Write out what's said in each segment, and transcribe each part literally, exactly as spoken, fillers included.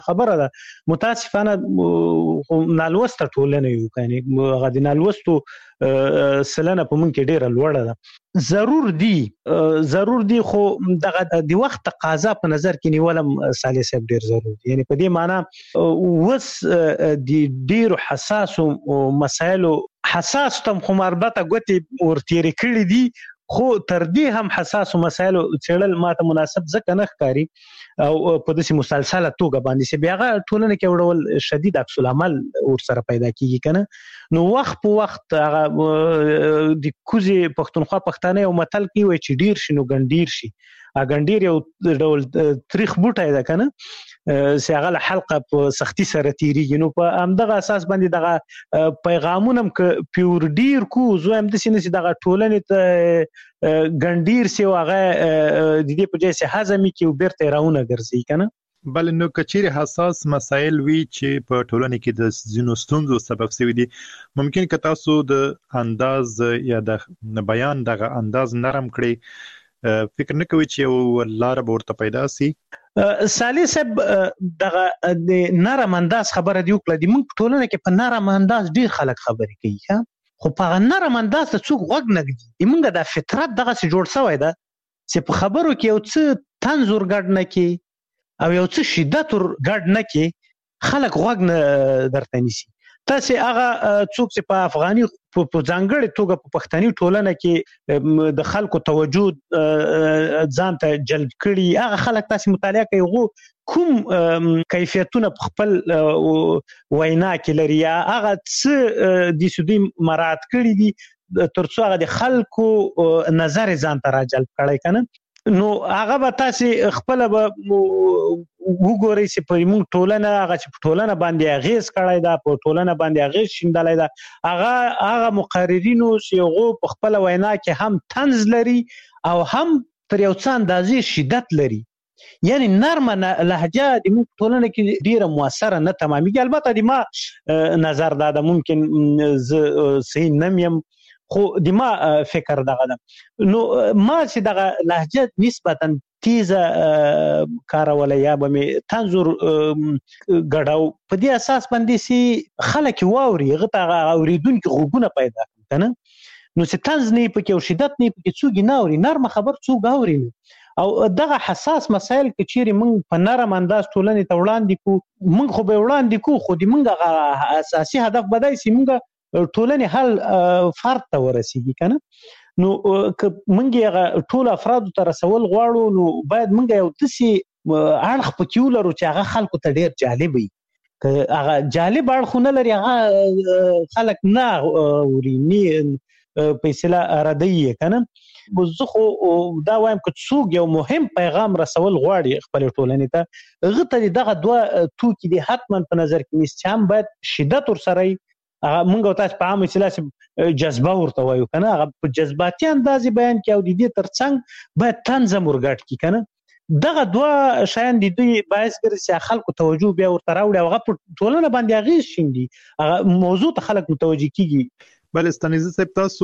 خبره ده. متاسفانه نالوسته ټولنه یو، یعنی هغه د نالوستو سلنه په مونږ کې ډیره لوړه ده. ضرور دی ضرور دی خو دغه د وخت تقاضا په نظر کې نیولم صالح صاحب ډیر ضرور دی. یعنی په دې معنی وس د ډیرو حساسو مسایلو حساس تم خو مربطه ګوتې ورتېرې کړې دي، خو تر دې هم حساسو مسایلو څېړل ماته مناسب ځکه نه ښکاري او په داسې مسلسله توګه باندې چې بیا هغه ټولنه کې یو ډول شدید عکس العمل ورسره پیدا کېږي که نه. نو وخت په وخت هغه د کوزې پښتونخوا پښتانه یو متل کوي وایي چې ډیر شي نو ګنډیر شي. ګنډیر یو ډول تریخ بوټی ده که نه چې هغه له حلقه په سختي سره تېرېږي. نو په همدغه اساس باندې دغه پیغامونه هم که پیور ډیر کو زه هم داسې نه چې دغه ټولنې ته ګنډیر سي او هغه د دې په ځای چې هضمې کړي او بیرته یې راونه ګرځي که نه. بله نو که چیرې حساس مسایل وي چې په ټولنه کې د ځینو ستونزو سبب شوي دي، ممکن که تاسو د انداز یا د بیان دغه انداز نرم کړئ، فکر نه کوي چې یو لاره به ورته پیدا سي؟ صالح صاحب دغه د نرم انداز خبره دی وکړه. د موږ ټولنه کې په نرم انداز ډیر خلک خبرې کوي، خو په هغه نرم انداز ته څوک غوږ نه ږدي. موږ د فطرت دغسې جوړ شوی ده چې په خبرو کې یو څه طنز ور ګډ نه کړي او یو څه شدت ور ګډ نه کړي، خلک غوږ نه درته نیسي. تاسې هغه څوک چې په افغاني په ځانګړې توګه په پښتني ټولنه کې د خلکو توجه ځان ته جلب کړي، هغه خلک تاسې مطالعه کوي هغو کوم کیفیتونه په خپل وینا کې لري یا هغه څه د سودي مراعات کړي دي تر څو هغه د خلکو نظر ځان ته راجلب کړی که نه. نو هغه به تاسې خپله به وګورئ چې په موږ ټولنه هغه چې په ټولنه باندې اغېز کړی ده، په ټولنه باندې اغېز شیندلی ده، هغه هغه مقررینو چې هغو په خپله وینا کې هم طنز لري او هم تر یو څه اندازې شدت لري. یعنی نرمه لهجه د موږ ټولنه کې ډیره مؤثره نه تمامیږي. البته د ما نظر دا ده، ممکن زه صحیح نم یم خو د ما فکر دغه ده. نو ما چې دغه لهجه نسبتا تیزه کاروله یا به مې طنز ور ګډاو، په دې اساس باندې چې خلک واوري، هغه ته هغه اورېدونکي غوږونه پیدا کړي که نه. نو چې طنز نه پکې او شدت نه پکې څوک نه اوري، نرمه خبر څوک اوري. او دغه حساس مسایل که چیرې موږ په نرم انداز ټولنې ته وړاندې کو، موږ خو به وړاندې کو، خو د موږ هغه اساسي هدف به دی چې موږ ټولنې حل فرد ته ورسیږي که نه. نو که موږ هغه ټول افرادو ته رسول غواړو نو باید موږ یو داسې اړخ پکې ولرو چې هغه خلکو ته ډېر جالب وي. که هغه جالب اړخ نه لري هغه خلک نه اوري، نه په اصطلاح ردوي یې که نه. زه خو دا وایم که څوک یو مهم پیغام رسول غواړي خپلې ټولنې ته، هغه ته دغه دوه توکي دي حتما په نظر کې نیسي چې هم باید شدت ورسره وي، موږ او تاسو په عامه اصطلاح جذبه ورته وایو که نه، هغه په جذباتي انداز بیان کړي او د دې تر څنګ باید طنز هم ورګډ کړي که نه. دغه دوه شیان د دوی باعث ګرځي چې خلکو توجه بیا ورته راوړي او هغه په ټولنه باندې اغېز شیندي، هغه موضوع ته خلک متوجه کېږي. بله ستانیزه صاحب، تاسو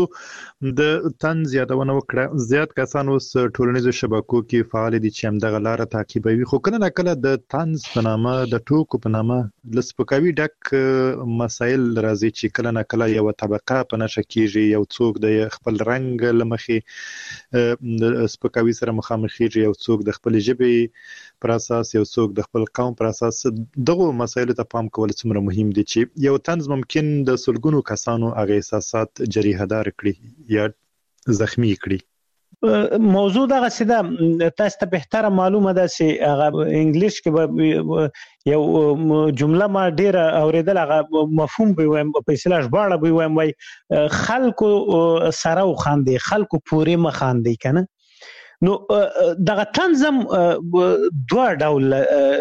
د طنز یادونه وکړه. زیات کسان اوس ټولنیزو شبکو کې فعال دي چې همدغه لاره تعقیبوي، خو کله نه کله د طنز په نامه، د ټوکو په نامه له سپکاوي ډک مسایل راځي چې کله نه کله یوه طبقه په نښه کېږي، یو څوک د خپل رنګ له مخې د سپکاوي سره مخامخېږي، یو څوک د خپلې ژبې پر اساس، یو څوک د خپل قوم پر اساس. دغو مسایلو ته پام کول څومره مهم دي چې یو طنز ممکن د سلګونو کسانو هغه احساسات جریحه دار کړي یا زخمی کړي. موضوع دغسې ده، تاسو ته بهتره معلومه ده چې هغه انګلیش کې به یو جمله ما ډېره اورېدل، هغه مفهوم به وایم په اصطلاح ژباړه به وایم، وایي خلکو سره وخاندئ، خلکو پورې مه خاندئ که نه. نو دغه طنز هم دوه ډوله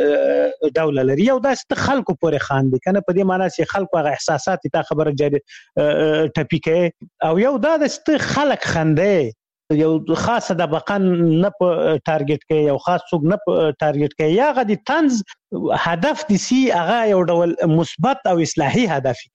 ډوله لري. یو داسې ته خلکو پورې خاندي که نه، په دې معنی چې خلکو هغه احساسات تا خبره جاري ټپي کوي، او یو دا داسې ته خلک خندی، یو خاصه طبقه نه په ټارګټ کوي، یو خاص څوک نه په ټارګټ کوي، یا هغه د طنز هدف دي سي هغه یو ډول مثبت او اصلاحي هدف که نه.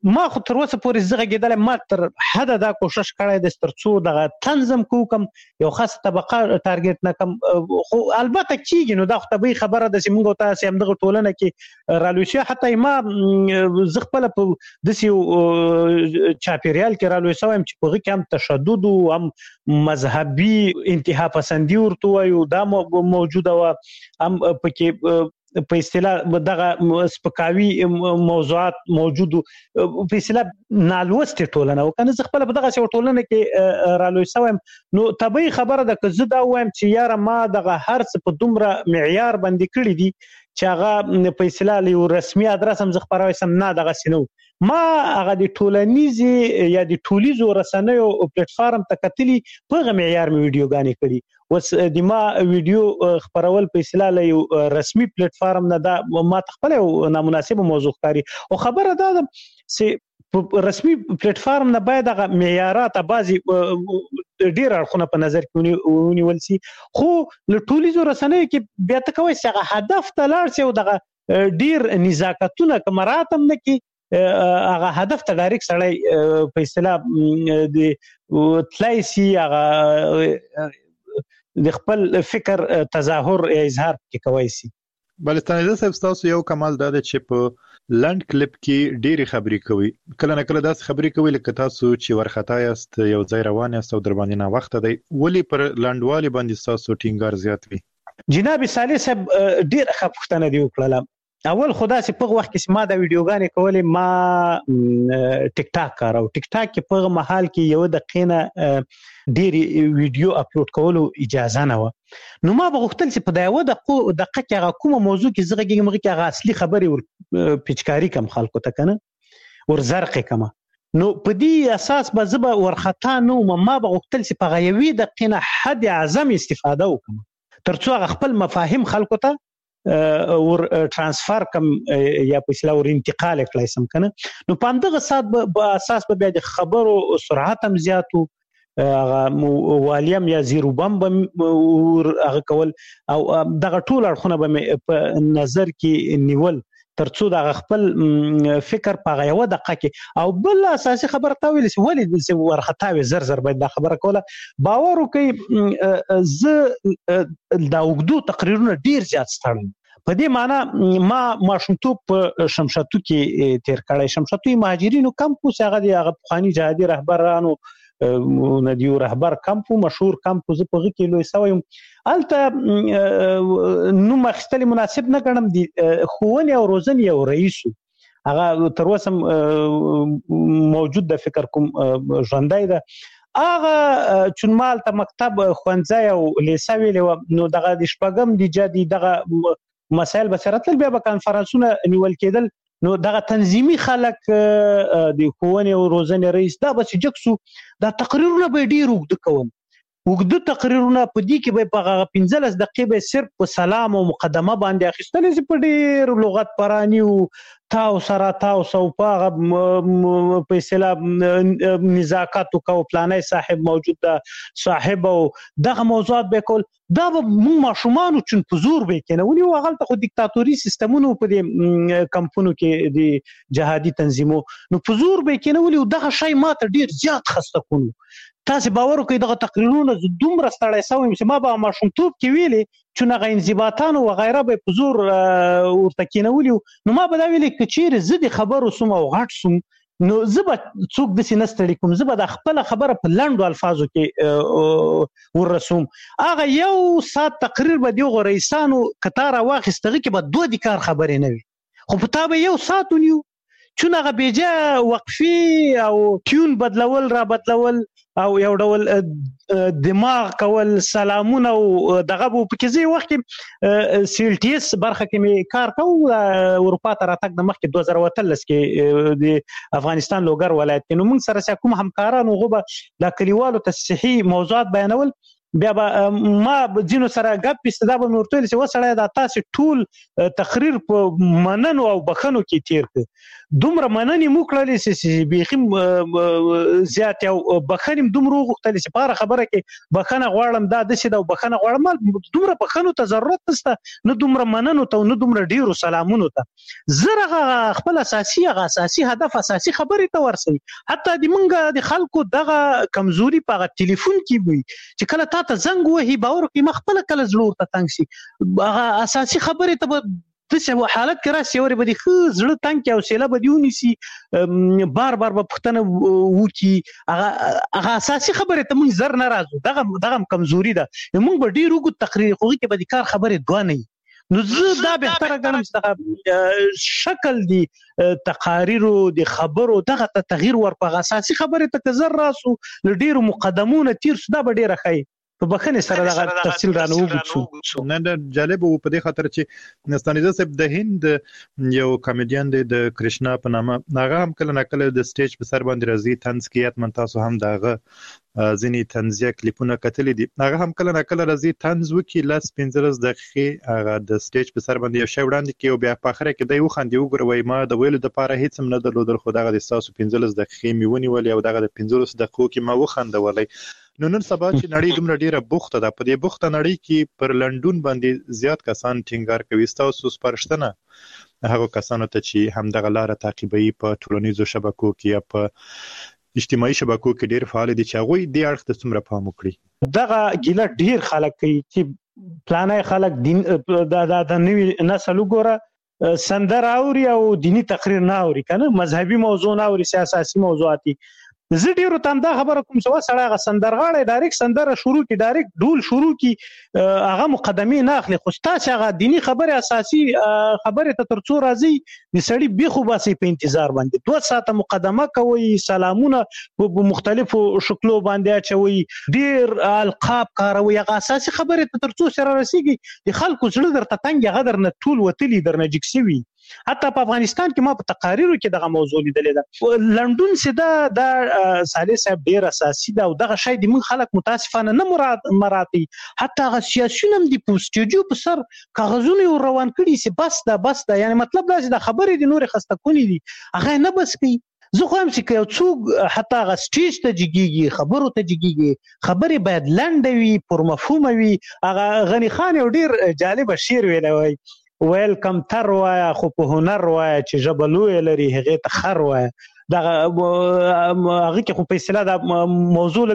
ما خو تر اوسه پورې زه غږېدلی ما تر حده دا کوشش کړی دی تر څو دغه تنظم کوم یو خاصه طبقه ټارګټ نه کم خو البته کېږي نو دا خو طبیعي خبره ده چې موږ او تاسې همدغه ټولنه کې رالوی شوي حتی ما زه خپله په داسې یو چاپېریال کې رالوی شوی یم چې په هغې کې هم تشدد و هم مذهبي انتها پسندي ورته وایو دا موجوده وه هم پکې په اصطلاح دغه سپکاوي موضوعات موجود په اصطلاح نالوستې ټولنه و کنه زه خپله په دغسې یو ټولنه کې رالوی شوی یم نو طبیعي خبره ده که زه دا ووایم چې یاره ما دغه هر څه په دومره معیار باندې کړي دي چې هغه په اصطلاح له یو رسمي ادرس هم زه خپروی سم نه دغسې نه ما هغه د ټولنیزې یا د ټولیزو رسنیو پلیټفارم ته کتلي په هغه معیار مې ویډیوګانې کړي اوس د ما ویډیو خپرول په اصطلاح له یو رسمي پلیټفارم نه دا ما ته خپله یو نامناسبه موضوع ښکاري او خبره دا ده چې رسمي پلیټفارم نه باید هغه معیارات بعضې ډېر اړخونه په نظر کې ونیول سي خو له ټولیزو رسنیو کې بیا ته کوی چې هغه هدف ته لاړ سي او دغه ډېر نزاکتونه که مراعات هم نه کړي هغه هدف ته ډایرکټ سړی په اصطلاح د تللی سي هغه د خپل فکر تظاهر یا اظهار کې کوی سي. بلستاني صاحب ستاسو یو کمال دا ده چې په لنډ کلیپ کې ډېرې خبرې کوي کله نه کله داسې خبرې کوي لکه تاسو چې ورخطا یاست یو ځای روان یاست او در باندې ناوخته دی ولې پر لنډوالي باندې ستاسو ټینګار زیات وي؟ جناب صالح صاحب ډېره ښه پوښتنه دې وکړله. اول خدا چې په وخت کې ما د ویډیوګانې کولې ما ټیک ټاک کارو ټیک ټاک کې په محل کې یو دقیقه نه ډېری ویډیو اپلوډ کولو اجازه نه و نو ما به غوښتل چې په دا یو دقیقه کې هغه کومه موضوع کې زه غږېږم هغې کې هغه اصلي خبرې ور پیچکاري کم خلکو ته که نه ور زرقې کمه نو په دې اساس به زه به ورخطا نه وم ما به غوښتل چې په هغه یوې دقیقې نه حد اعظم استفاده وکړم تر څو هغه خپل مفاهیم خلکو ته ور ترانسفر کم یا په اصطلاح ور انتقال کړای سم کنه نو په همدغه سات په اساس به بیا د خبرو سرعت هم زیاتو هغه والیم یا زیرو بم هغه کول او دغه ټول اړخونه به په نظر کې نیول ترڅو د خپل فکر په یو دقیقه کې او بل اساسي خبره تا ویل چې ولې د ورخطاوي زر زر باید دا خبره کوله باور وکي ز دا وګدو تقریرونه ډیر زیات ستړم په دې معنی ما ماشومتوب په شمشاتو کې تیر کړی شمشاتو مهاجرینو کمپوس هغه د هغه پخواني جهادي رهبرانو ندیو رهبر کمپو مشهور کمپو زه په هغې کې لوی سوی یم هلته نوم اخیستل مناسب نه ګڼم د ښوونې او روزنې یو رئیس هغه تر اوسه موجود ده فکر کوم ژوندی ده هغه چون ما هلته مکتب ښوونځی او لیسه ویلې وه نو دغه د شپږم د جدي دغه مسایل به سره تلل بیا به کنفرانسونه نیول کېدل نو دغه تنظیمي خلک د ښوونې او روزنې رئیس دا به چې جګ سو دا تقریرونه به یې ډېر اوږده کوم اوږده تقریرونه په دې کې به په هغه پنځلس دقیقې به صرف په سلام او مقدمه باندې اخیستلی چې په ډېر لغت پراني و تاو سره تاو سو په هغه په اصطلاح نزاکت وکړو پلانی صاحب موجود ده صاحب او دغه موضوعات به کول دا به موږ ماشومانو چون په زور به یې کېنولي و هغلته خو دیکتاتوري سیستمونو په دې کمپونو کې د جهادي تنظیمو نو په زور به یې کېنولي و دغه شی ما ته ډېر زیات خسته کړو تاسې باور وکړئ دغه تقریرونه زه دومره ستړی سوی یم چې ما به ماشومتوب کې ویلې چون هغه انضباطان وغیره به په زور ورته کېنولي نو ما به دا ویلې که چیرې زه د خبرو سوم او غټ سوم نو زه به څوک داسې نه ستړي کوم زه به د خپله خبره په لنډو الفاظو کې ورسوم هغه یو ساعت تقریر به د هغو رئیسانو که تا راواخیست هغې کې به دوه د کار خبرې نه وي خو په تا به یو ساعت ونیو چون هغه بیجا وقفي او ټیون بدلول را بدلول او یو ډول دماغ کول سلامونه او دغه په کې ځای وخت کې سیل ټي اس برخه کې می کار کوم اروپا ته راتګ د مخکې دوه زره اتلس کې د افغانستان لوګر ولایت کې نو موږ سره کوم همکارانو غوبه د کلیوالو ته صحي موضوعات بیانول بیا به ما ځینو سره ګپ پیسته دا به مې ورته ویل چې وسړی دا تاسې ټول تقریر په مننو او بخښنو کې تیر کړ دومره مننې مو کړلې چې بیخي زیات او بخښنې هم دومره وغوښتلې چې په هره خبره کې بخښنه غواړم دا داسې ده او بخښنه غواړم دومره بخښنو ته ضرورت نشته نه دومره مننو ته نه دومره ډیرو سلامونو ته زه هغه خپل اساسي هغه اساسي هدف اساسي خبرې ته ورسوي حتی د مونږ د خلکو دغه کمزوري په هغه ټلیفون کې وي چې کله تا ته زنګ وهي باور کې مخبل کله زړه ته تنګ شي هغه اساسي خبرې ته به دغه حالت کې راشي اوري به د خ زړه تنګ او سیله به دیونی سي بار بار به پښتنه وکی هغه هغه اساسي خبرې ته مونږ زر نه راځو دغه دغه کمزوري ده مونږ به ډیر وګ تقریر خو کې به د کار خبرې دوه نه نو زه دا بهتره ګڼم چې شکل دی تقاریرو د خبرو دغه ته تغییر ورپغه اساسي خبرې ته زر راسو ډیرو مقدمونه تیر سو دا به ډیره خی په بخښنې سره دغه تفصیل رانه وګورو نه دا جالب وو په دې خاطر چې نستانیزه صاحب د هند یو کامیډین دی د کرشنا په نامه هغه هم کله نکله د سټیج په سر باندې راځي طنز کې یات تاسو هم دغه ځینی طنزیه کلیپونه کتلې دي هغه هم کله نکله راځي طنز وکي لاس پنځلس دقیقې هغه د سټیج په سر باندې یو شی وړاندې کوي او بیا په اخر کې دی وخاندي وګوروي ما د ویلو د پاره هیڅ هم نه درلودل خو دغه د تاسو پنځلس دقیقې میونی ولې او دغه د پنځلس دقیقو کې ما وخاندولې نو نن سبا چې نړۍ دومره ډیره بوخته ده په دې بوخته نړۍ کې پر لندن باندې زیات کسان ټینګار کوي تاسو سپارښتنه هغه کسانو ته چې هم دغه لار تعقیبوي په ټولنیزو شبکو کې یا په اجتماعي شبکو کې ډیر فعال دي چې هغه دې اړخ ته څومره پام وکړي دغه ګیله ډیر خلک کوي چې پلانای خلک دین د د نوې نسل وګوره سندر اوري او دینی تقریر نه اوري کنه مذهبي موضوع نه اوري سیاسي موضوعاتي زه ډیرو تم دا خبره کوم چې وسړی غ سندرغاړي ډایرکټ سندره شروع کی ډایرکټ ډول شروع کی هغه مقدمه نه اخلي خو تاسو هغه دینی خبره اساسي خبره ته ترڅو راځي د سړی بيخو باسي په انتظار باندې دوه ساعته مقدمه کوي سلامونه په مختلفو شکلو باندې اچوي ډیر القاب کاروي هغه اساسي خبره ته ترڅو سره رسیږي د خلکو زړه درته تنګ غدر نه ټول وتلی درنه جکسوي حتی په افغانستان کې ما په تقاریرو کې دغه موضوع لیدلې ده لندن سدا د صالح صاحب ډیر اساسي ده او دغه شی د من خلک متاسفانه نه مراد مراتي حتی هغه سیاسيون هم د پوسټیجو په سر کاغذونه روان کړي چې بس دا بس دا یعنی مطلب دا چې د خبرې د نور خسته کولې دي هغه نه بس کوي زه خو هم چې یو څوک حتی هغه سټیج ته جګیږي خبرو ته جګیږي خبرې باید لنډه وي پر مفهوم وي هغه غنی خان یو ډیر جالب شعر ویلی وای ویلکم تر وایا خو په هنر وایا چې جبلو لري هغه ته خر وایا دا هغه کې خو په اصطلاح دا موضوع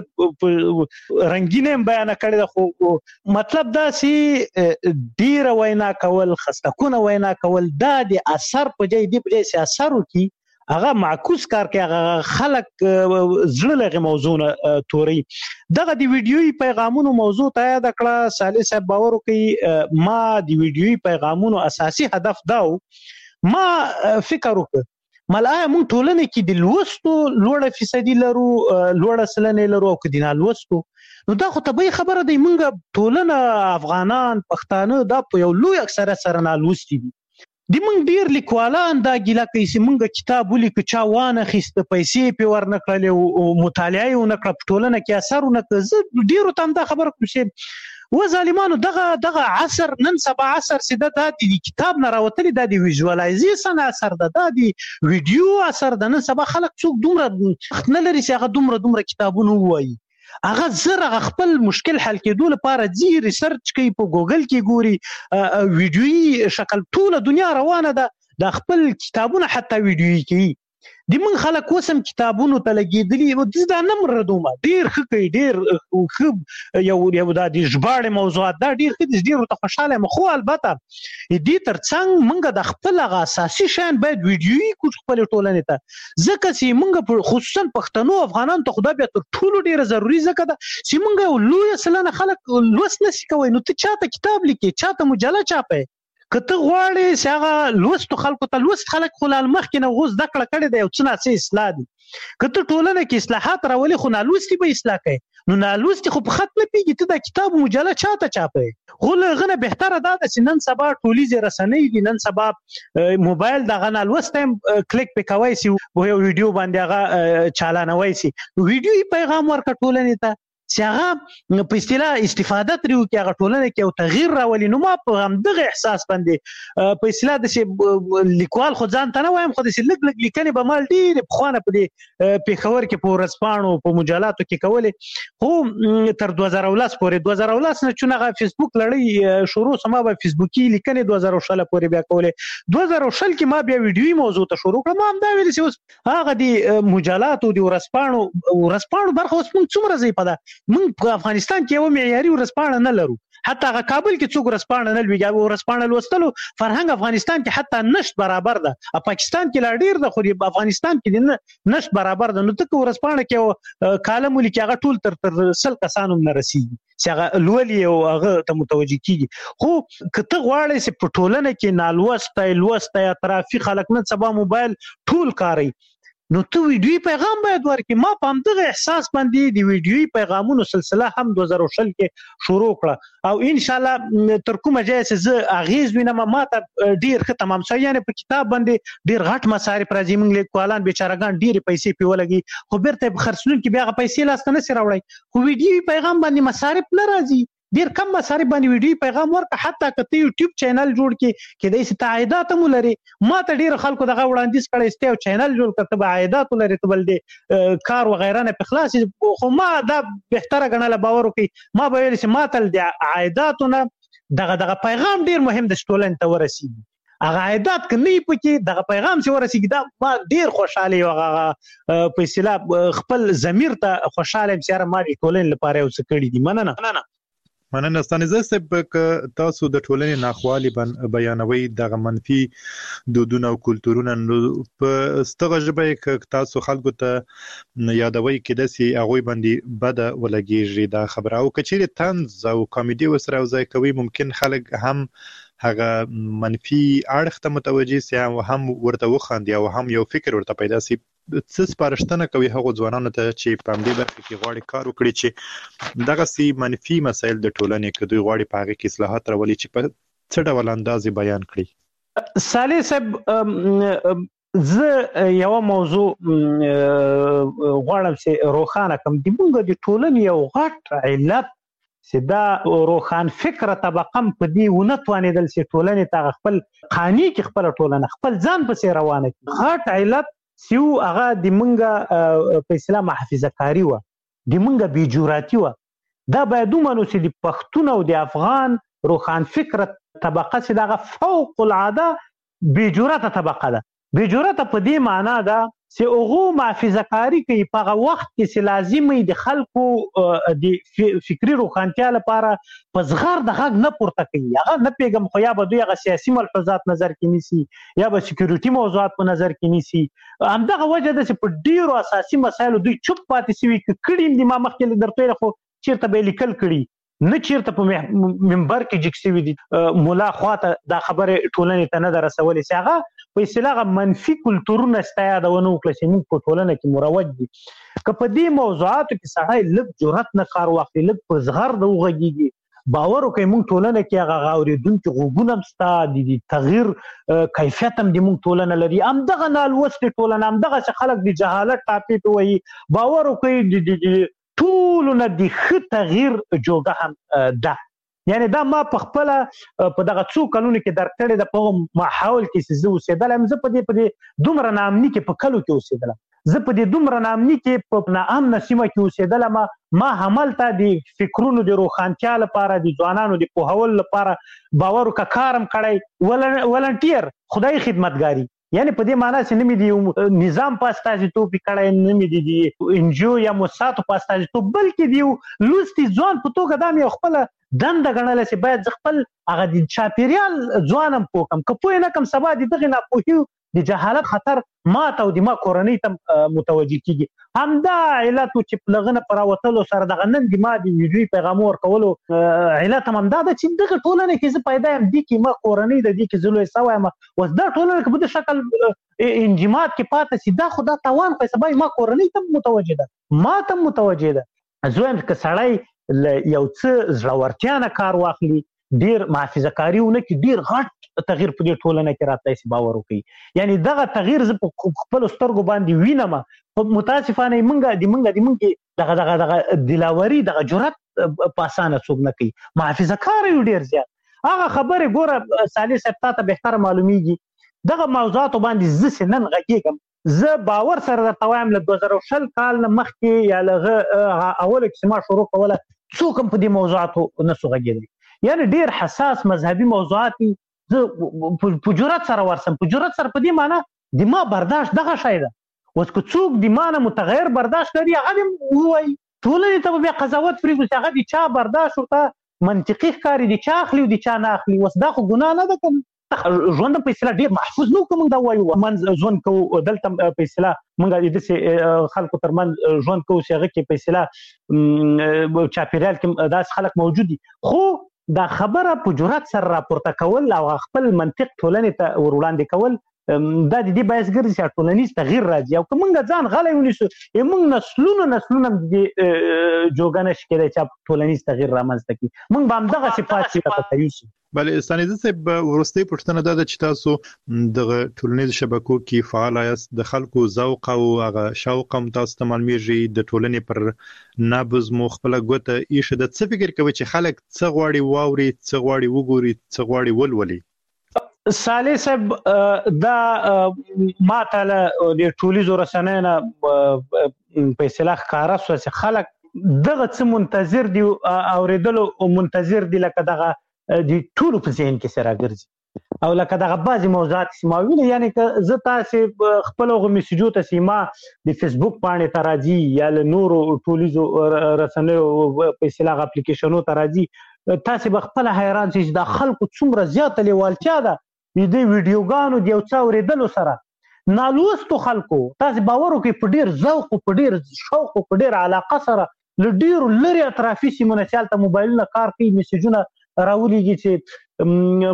رنگینه بیان کړی دا خو مطلب دا چې ډیر وینا کول خستکونه وینا کول دا د اثر په ځای دی په ځای اثر وکي هغه معکوس کار کوي هغه خلک زړه لغه موضوع توري دغه دی ویډیوي پیغامونو موضوع ته یاد کړه صالح صاحب باور کوي ما دی ویډیوي پیغامونو اساسي هدف داو ما فکر وکړ ملای مونږ ټولنه کې د لوستو لوړه فیصدي لرو لوړه سلنه لرو او کدي نه لوستو نو دا خو طبيعي خبره دی مونږ ټولنه افغانان پښتانه دا په یو لوی اکثره سره نه لوستي دي د مونږ ډیر لیکوالان دا ګیله کوي چې مونږ کتاب ولیکو چا وانه خسته پیسې په ورنکړل او مطالعه یې ونکړه په ټولنه کې اثر ونکړ ډیرو تم دا خبره کوم چې و ظالمانو دغه دغه عصر نن سبا عصر سده د کتاب نه راوتلی د ویژوالایزیشن اثر ده د ویډیو اثر ده نن سبا خلک څوک دومره نه لري چې هغه دومره دومره کتابونه وایي هغه زره خپل مشکل حل کېدو لپاره ځي ریسرچ کوي په ګوګل کې ګوري ویډیوي شکل ټول دنیا روانه ده د خپل کتابونه حتی ویډیوي کوي د من خلک وسم کتابونو ته لګېدلي او د دا نمر ردومه ډیر ښه کوي ډیر ښه یو یو دا د ژباړې موضوعات دا ډیر ښه دي ډیر ته خوشاله مخ خو البته دې ترڅنګ موږ د خپل هغه اساسي شیان باید ویډیوي کو خپل ټولنې ته ځکه چې موږ خصوصا پښتنو افغانان ته خدای بیا تر ټولو ډیر ضروری ځکه دا چې موږ یو لوی سلنه خلک لوست نشي کوي نو ته چاته کتاب لیکي چاته مجله چاپه کته غواړي چې هغه لوست خلکو ته لوست خلک خلال مخ کې نه غوز دکړه کړي دی او څه نه اصلاح دي کته ټولنه کې اصلاحات راولي خو نه لوستي به اصلاح کوي نو نه لوستي خو په خط نه پیږي ته د کتاب مجله چاته چاپه خو لغنه بهتره ده چې نن سبا ټولیزه رسنۍ دي نن سبا موبایل دغه نه لوست هم کلیک پکوي سي یو ویډیو باندې هغه چالانوي سي ویډیو پیغام ورکړ ټولنه ته چې هغه په اصطلاح استفاده ترې وکړي، هغه ټولنه کې یو تغییر راولي. نو ما په همدغه احساس باندې په اصطلاح داسې لیکوال خو ځان ته نه وایم، خو داسې لږ لږ لیکنې به ما ډېرې پخوانه په دې پېښور کې په ورځپاڼو په مجلاتو کې کولې، خو تر دوه زره ولس پورې دوه زره ولس نه چون هغه فیسبوک لړۍ شروع سم به فیسبوکي لیکنې دوه زره شل پورې بیا کولې. دوه زره شل کې ما بیا ویډیوي موضوع ته شروع کړم. ما هم دا ویل چې اوس هغه د مجلاتو د ورځپاڼو ورځپاڼو برخه اوس موږ څومره ځای په ده، موږ په افغانستان کې یو معیاري ورځپاڼه نه لرو، حتی هغه کابل کې څوک ورځپاڼه نه لوي. ورځپاڼه لوستلو فرهنګ افغانستان کې حتی نشت برابر ده، پاکستان کې لا ډیر ده، خو په افغانستان کې نشت برابر ده. نو ته ورځپاڼه کې کالم ولیکي هغه ټول تر تر سل کسانو نه رسیږي چې هغه لولي او هغه ته متوجي کیږي. خو که ته غواړې چې په ټولنه کې نالوسته لوسته یا ترافیک خلک نن سبا موبایل ټول کاروي، نو ته ویډیوي پیغام باید ورکړي. ما په همدغه احساس باندې د ویډیوي پیغامونو سلسله هم دوه زره شل کې شروع کړه، او ان شاء الله تر کومه ځای چې زه اغیز وینم ما ته ډیر ښه تمام شوی. یعنی په کتاب باندې ډیر غټ مصارف راځي، موږ لیکوالان بیچارهګان ډیر پیسې په ولګي، خو بیرته په خرڅونکو کې بیا پیسې لاس ته نه سي راوړي. خو ویډیوي پیغام باندې مصارف نه راځي، ډیر کم مصارف باندې ویډیو پیغام ورکړه. حتی که ته یوټیوب چینل جوړ کړي کې د عایدات هم لري، ما ته ډیر خلکو دغه وړاندیز کړی چې یو چینل جوړ کړه ته به عایدات لري، ته بل دې کار وغیره نه په خلاص. خو ما دا بهتره ګڼله، باور وکړي ما به ویل چې ما ته د عایداتونه دغه دغه پیغام ډیر مهم د ټولنې ته ورسیږي. هغه عایدات که نه وي پکې دغه پیغام چې ورسیږي، دا ما ډیر خوشحاله یم، هغه په اصطلاح خپل ضمیر ته خوشحاله یم چې یاره ما د ټولنې لپاره یو څه کړي دي. مننه مننه ستانیزه صاحب، که تاسو د ټولنې ناخوالي بیانوي دغه منفي دودونه او کلتورونه، نو په ستغه ژبه کې تاسو خلکو ته یادوي کې داسې هغوی باندې بده ولګېږي دا خبره، او که چیرې طنز او کامیډي ورسره یوځای کوي ممکن خلک هم هغه منفي اړخ ته متوجه سي او هم ورته وخاندي او هم یو فکر ورته پیدا سي. څه سپارښتنه کوي هغو ځوانانو ته چې په همدې برخه کې غواړي کار وکړي چې دغسې منفي مسایل د ټولنې که دوی غواړي په هغې کې اصلاحات راولي چې په څه ډول انداز بیان کړي؟ صالح صاحب، زه یوه موضوع غواړم چې روښانه کړم. د موږ د ټولنې یو غټ علت چې دا روښان فکره طبقه هم په دې ونه توانېدل چې ټولنې ته خپل قانع کړي، خپله ټولنه خپل ځان پسې روانه کړي. غټ علت سیو هغه د منګه په اصطلاح محافظه کاری و، د منګه بیجوراتي و. دا باید ومنو چې د پښتون او د افغان روښان فکره طبقه چې دغه فوق العاده بیجوراته طبقه ده. بیجوراته په دې معنا ده چې هغه محافظه کاری کوي په هغه وخت کې چې لازمي د خلکو د فکری روښانتیا لپاره په زغر د غږ نه پورته کوي. هغه نه پیغام خو یا به دوی هغه سیاسي ملحوظات نظر کې نیسي یا به سکیورټي موضوعات په نظر کې نیسي. همدغه وجه ده چې په ډیرو اساسي مسایلو دوی چوپ پاتې شوي. کړي دي ما مخکې درته خو چیرته به لیکل کړي نه چیرته په منبر کې جګ شوي دي مولا خواته دا خبره ټولنې ته نه ده رسولې چې هغه په اصطلاح منفي کلتورونه ستایادونه وکړه چې موږ په ټولنه کې مروج دي. که په دې موضوعاتو کې سړی لږ جرأت نه کار واخلي، لږ په زغر د وغږېږي، باور وکړئ موږ ټولنه کې هغه اورېدونکي غوږونه هم شته، د تغییر کیفیت هم د موږ ټولنه لري. همدغه نالوستې ټولنه، همدغسې خلک د جهالت ټاپې پې وهي، باور وکړئ ټولو نه د ښه تغییر جوګه هم ده. یعنی دا ما په خپله په دغه څو کلونو کې درک کړې ده. په هغه ماحول کې چې زه اوسېدلم، زه په دې په دې دومره ناامني کې په کلو کې اوسېدلم، زه په دې دومره ناامني کې په ناامنه سیمه کې اوسېدلم. ما هملته د فکرونو د روښانتیا لپاره، د ځوانانو د پوهولو لپاره باور وکړه کار هم کړی، ولنټیر خدای خدمتګاري. یعنی په دې معنا چې نه مې د نظام په استازیتوب کړی، نه مې د انجیو یا موسساتو په استازیتوب، بلکې د یو لوستي ځوان په توګه دا مې یو خپله دنده ګڼله چې باید زه خپل هغه د چاپېریال ځوان هم پوه کړم. که پوه نه کړم سبا د دغې ناپوهي د جهالت خطر ما ته او د ما کورنۍ ته متوجه کیږي. همدا علت و چې له هغه نه په راوتلو سره دغه نن د ما د ویډیوي پیغامو ورکولو علت هم همدا ده چې دغه ټولنه کې زه پیدا یم، دې کې ما کورنۍ ده، دې کې زه لوی سوی یم. اوس دا ټولنه که په دې شکل انجماد کې پاتې شي، دا خو دا تاوان خو سبا ما کورنۍ ته متوجه ده، ما ته متوجه ده. زه وایم که سړی یو څه زړورتیا نه کار واخلي، ډیر محافظه کاری ونه کې، ډیر غټ تغییر په دې ټولنه کې راتلی شي، باور وکړي. یعنی دغه تغییر زه په خپلو سترګو باندې وینم. خو متاسفانه موږ د موږ د موږ دغه دغه دغه دلاوري دغه جرأت په اسانه څوک نه کوي، محافظه کار یو ډیر زیات. هغه خبره ګوره صالح صاحب ته به معلومیږي دغه موضوعات باندې زه نن غږیږم، زه باور سره درته وایم له دوه زره شل کال نه مخکې یا لغه اوله کې ما شروع کوله څوک هم په دې موضوعاتو نسو غږېدلی، یعنې ډیر حساس مذهبي موضوعات زه په جرأت سره ورسم. په جرأت سره په دې معنی د ما برداشت دغه شی ده. اوس که څوک د ما نه متغیر برداشت کوي هغه دې ووایي، ټولنې ته به بیا قضاوت پرېږدو چې هغه د چا برداشت ورته منطقي ښکاري، د چا اخلي او د چا نه اخلي. اوس دا خو ګناه نه ده که نه؟ ژوند په اصطلاح ډېر محفوظ نه و که موږ دا ووایو منځ ژوند کوو، دلته په اصطلاح موږ داسې خلکو ترمنځ ژوند کوو چې هغه کې په اصطلاح چاپېریال کې داسې خلک موجود دي، خو دا خبره په جرأت سره راپورته کول او خپل منطق ټولنې ته ور وړاندې کول دا د دې باعث ګرځي چې ټولنیز تغییر راځي. او که موږ ځان غلی ونیسو موږ نسلونه نسلونه د دې جوګه نشي کېدای چې ټولنیز تغییر رامنځته کړي، موږ به همدغه صفات چې یوسو. بله ستانیزه صاحب وروستۍ پوښتنه دا ده چې تاسو دغه ټولنیزو شبکو کې فعال یاست، د خلکو ذوق او هغه شوق هم تاسو ته معلومیږي، د ټولنې پر نبض مو خپله ګوته ایښې ده. څه فکر کوئ چې خلک څه غواړي واوري، څه غواړي وګوري، څه غواړي ولولي؟ صالح صاحب دا ما ته له د ټولیزو رسنیو نه په اصطلاح ښکاره شوه چې خلک دغه څه منتظر دي اورېدلو منتظر دي لکه دغه د ټولو په ذهن کې څه راګرځي او لکه دغه بعضې موضوعات چې ما ویلي، یعنې که زه تاسې خپل هغو میسیجو ته چې ما د فیسبوک پاڼې ته راځي یا له نورو ټولیزو رسنیو په اصطلاح اپلیکیشنو ته راځي، تاسې به خپله حیران شئ چې دا خلکو څومره زیاته لیوالتیا ده د دې ویډیوګانو د یو څه اورېدلو سره. نالوستو خلکو تاسې باور وکړئ په ډېر ذوق او په ډېر شوق او په ډېر علاقه سره له ډېرو لرې اطرافي سیمو نه چې هلته موبایلونه کار کوي، میسیجونه راولیږي چې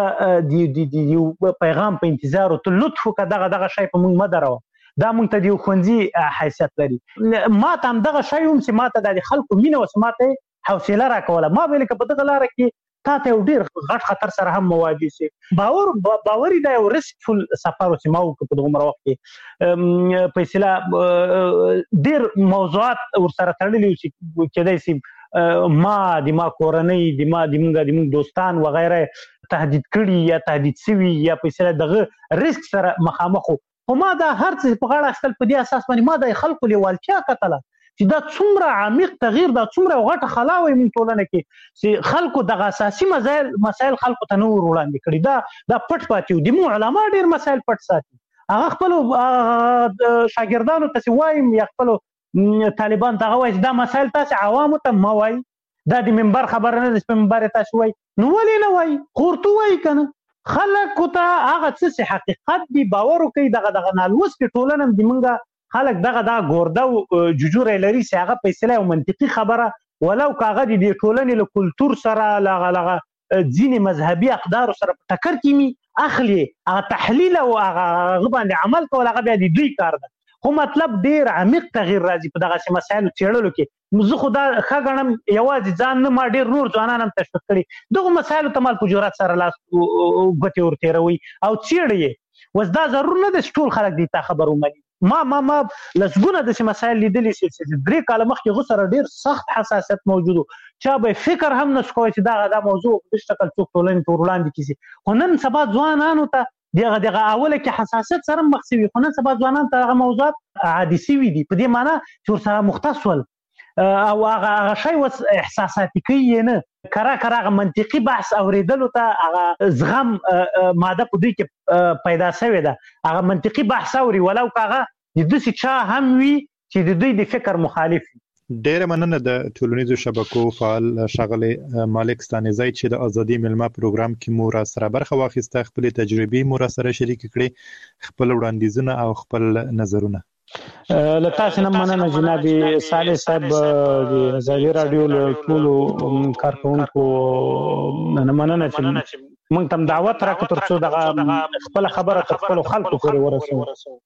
موږ د یو پیغام په انتظار او ته لطف وکړه دغه دغه شی په موږ مه دروه، دا موږ ته د یو ښوونځي حیثیت لري. ما ته همدغه شی هم چې ما ته دا د خلکو مینه وه چې ما ته یې حوصله راکوله، ما ویل که په دغه لاره کې تا ته یو ډېر غټ خطر سره هم مواجه شي. باور باوري دا یو رسکفل سفر و چې ما وکړو په دغومره وخت کې په اصطلاح ډېر موضوعات ورسره تړلي وو چې کېدای شي ما د ما کورنۍ د ما د موږ د موږ دوستان وغیره تهدید کړي یا تهدید شوي یا په اصطلاح دغه رسک سره مخامخ وو، خو ما دا هر څه په غاړه اخیستل په دې اساس باندې ما د خلکو لیوالتیا کتله چې دا څومره عمیق تغییر، دا څومره غټه خلا وي موږ ټولنه کې چې خلکو دغه اساسي مسایل مسایل خلکو ته نه ور وړاندې کړي، دا دا پټ پاتې وو. د موږ علما ډېر مسایل پټ ساتي، هغه خپلو شاګردانو ته چې وایم یا خپلو طالبان ته هغه وایي چې دا مسایل تاسې عوامو ته مه وایي، دا د منبر خبره نه ده چې په منبر یې تاسې وایي، نو ولې نه وایي؟ خو ورته ووایي که نه خلکو ته هغه څه چې حقیقت دي باور وکړي. دغه دغه نالوستې ټولنه د موږ خلک دغه دا ګورده او ججوره لري چې هغه په اصطلاح یو منطقي خبره ولو که هغه د دې ټولنې له کلتور سره له هغه ځینې مذهبي اقدارو سره په ټکر کې می اخلي، هغه تحلیل او هغه باندې عمل کول هغه بیا د دوی کار ده. خو مطلب ډېر عمیق تغییر راځي په دغسې مسایلو څېړلو کې. زه خو دا ښه ګڼم یوازې ځان نه، ما ډېر نور ځوانان هم تشویق کړي دغو مسایلو ته مال په جرأت سره لاس ګوتې ورتېروي او څېړي یې. اوس دا ضرور نه ده چې ټول خلک دې ته خبر ومني. ما ما ما لسګونه داسې مسایل لیدلي چې درې کاله مخکې هغو سره ډېر سخت حساسیت موجود و، چا به فکر هم نشو کوی چې دغه دا موضوع په دې شکل څوک ټولنې ته ور وړاندې کړي. خو نن سبا ځوانانو ته دغه دغه اوله کې حساسیت سره مخ شوي، خو نن سبا ځوانانو ته هغه موضوعات عادي شوي دي په دې معنی چې ورسره مختص ول او هغه شی اوس احساساتي کوي یې نه، کرا کرا هغه منطقي بحث اورېدلو ته هغه زغم ماده په دوی کې پیدا شوې ده، هغه منطقي بحث اوري ولو که هغه د داسې چا هم وي چې د دوی د فکر مخالف وي. ډېره مننه د ټولنیزو شبکو فعال ښاغلی مالک ستانیزی چې د ازادي میلمه پروګرام کې مو راسره برخه واخیسته، خپلې تجربې مو راسره شریکې کړې، خپل وړاندیزونه او خپل نظرونه. له تاسو نه مننه جناب صالح صاحب، د ازادي راډیو له ټولو کارکونکو نه مننه چې موږ ته دعوت راکړه تر څو دغه خپله خبره تر خپلو خلکو پورې ورسوو.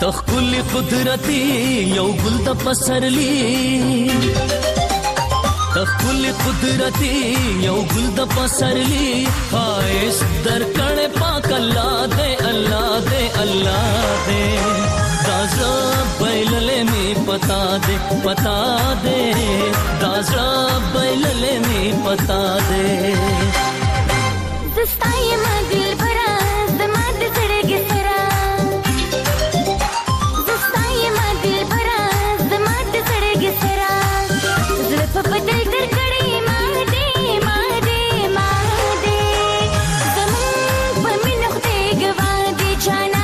تخکل قدرتی یو ګل د پسرلی تخکل قدرتی یو ګل د پسرلی خایس درکړې پاک الله دې الله دې الله دې دازا بیللې می پتا دې پتا دې دازا بیللې می پتا دې زستای ما دل برا زما د زړګي سره زستای ما دل برا زما د زړګي سره زړه په بدل تر کړي ما دې ما دې ما دې زمون په مینه دې ګوا دې جانا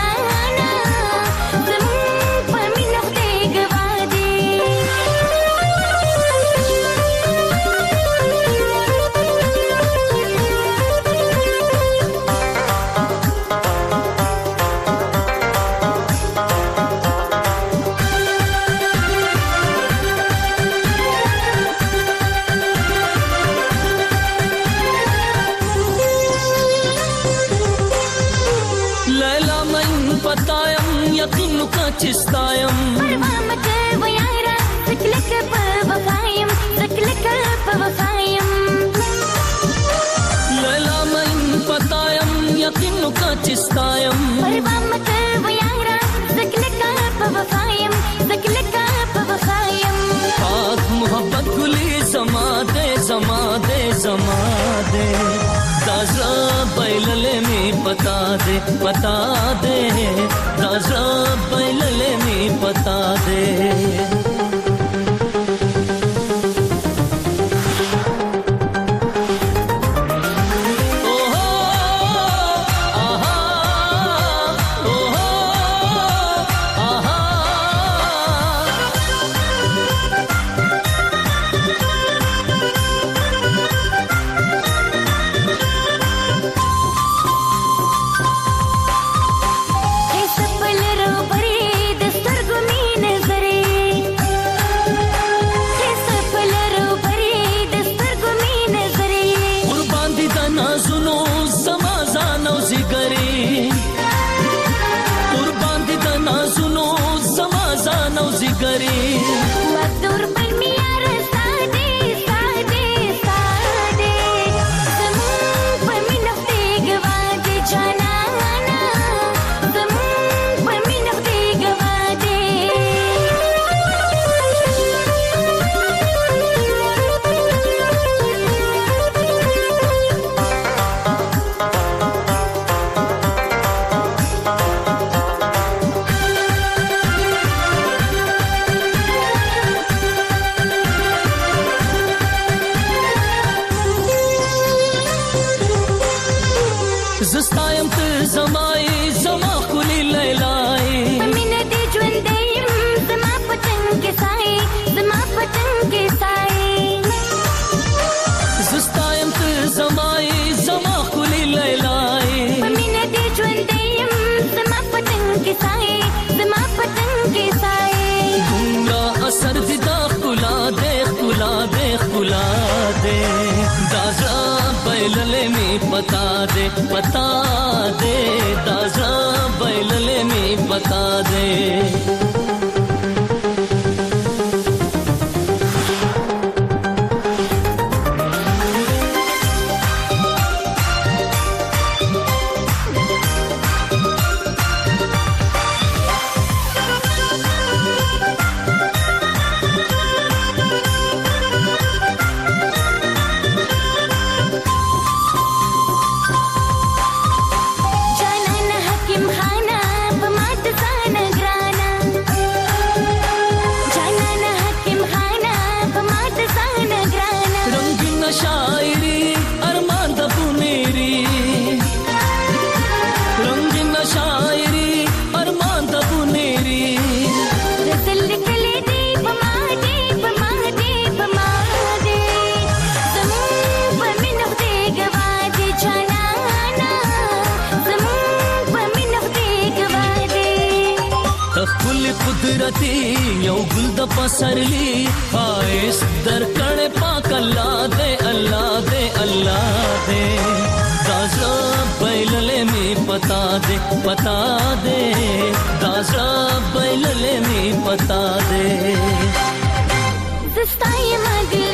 زمون په مینه دې ګوا دې چستایم پرمامت و یارا زکلک په وفایم زکلک په وفایم لیلا من پتایم یقین کا چستایم پرمامت و یارا زکلک په وفایم زکلک په وفایم پاک محبت گلی زما دے زما دے زما دے دازا بیللے میں پتا دے پتا دے دازا بیللے میں پتا دے زستایم ته زمای زما خلی لیلای مینه دې ژوندیم زما پتنګ کې سای زما پتنګ کې سای زستایم ته زمای زما خلی لیلای مینه دې ژوندیم زما پتنګ کې سای زما پتنګ کې سای ګونګا اثر دې دا خلا دې خلا دې خلا دې دازا بیللے میں پتا دے پتا دے دازا بیللے میں پتا دے قدرتی یو ګل د پسرلی خایس درکړې پاک الله دې الله دې الله دې दाजा बैलले में पता दे पता दे दाजा बैलले में पता दे जस्ताई मदी